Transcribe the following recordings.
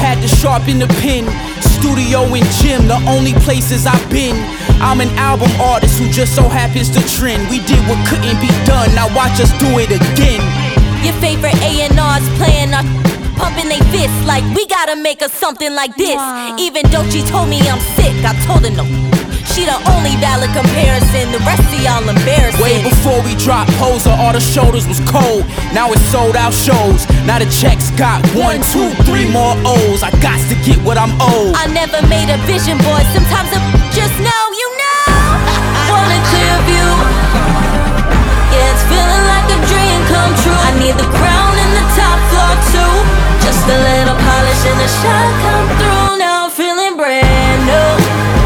had to sharpen the pen. Studio and gym, the only places I've been. I'm an album artist who just so happens to trend. We did what couldn't be done, now watch us do it again. Your favorite A&Rs playing our pumping they fists like we gotta make us something like this. Even Doechii told me I'm sick, I told her no. She the only valid comparison, the rest of y'all embarrassing. Way before we dropped Poser, all the shoulders was cold. Now it's sold out shows. Now the checks got 1, 2, 3 more O's. I got to get what I'm owed. I never made a vision board, sometimes I just know, you know. Want a clear view. Yeah, it's feeling like a dream come true. I need the crown and the top floor too. Just a little polish and a shot come through. Now I'm feeling brand new.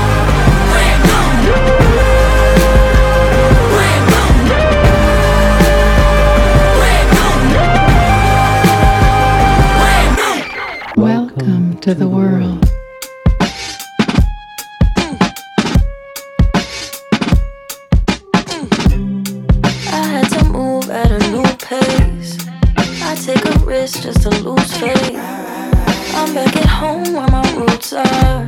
Welcome to the world. I had to move at a new pace. I take a risk just to lose faith. I'm back at home where my roots are.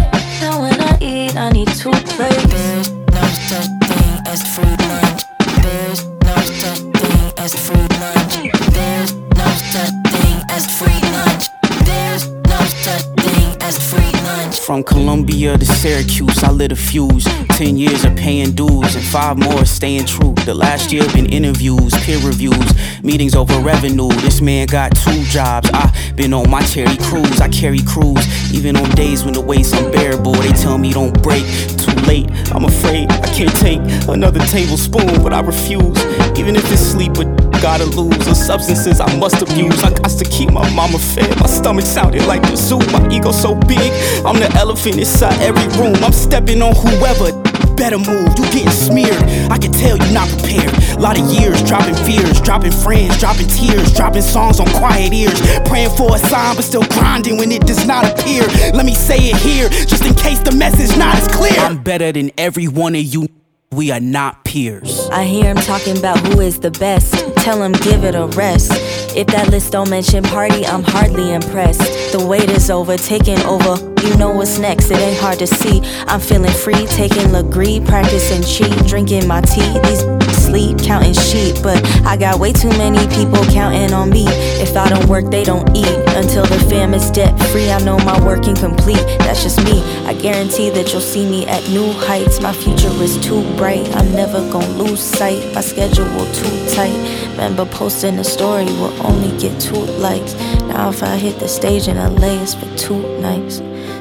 Now when I eat, I need 2 plates. There's no such thing as free lunch. There's no such thing as free lunch. There's no such thing as free lunch. There's no such thing as free lunch. From Columbia to Syracuse, I lit a fuse. 10 years of paying dues and 5 more staying true. The last year been interviews, peer reviews, meetings over revenue. This man got 2 jobs. I been on my cherry cruise. I carry crews, even on days when the weight's unbearable. They tell me don't break. Too late, I'm afraid I can't take another tablespoon, but I refuse. Even if it's sleep, but gotta lose. The substances I must abuse. I got to keep my mama fed. My stomach sounded like the zoo. My ego so big, I'm the elephant inside every room. I'm stepping on whoever. Better move, you getting smeared. I can tell you not prepared. Lot of years, dropping fears, dropping friends, dropping tears, dropping songs on quiet ears, praying for a sign but still grinding when it does not appear. Let me say it here, just in case the message not as clear. I'm better than every one of you. We are not peers. I hear him talking about who is the best. Tell him give it a rest. If that list don't mention party, I'm hardly impressed. The wait is over, taking over. You know what's next, it ain't hard to see. I'm feeling free, taking Legree, practicing cheat, drinking my tea. These sleep, counting sheep, but I got way too many people counting on me. If I don't work, they don't eat. Until the fam is debt free, I know my work incomplete. That's just me. I guarantee that you'll see me at new heights. My future is too bright, I'm never gonna lose sight. My schedule too tight. Remember posting a story will only get 2 likes. Now if I hit the stage in LA, it's for 2 nights.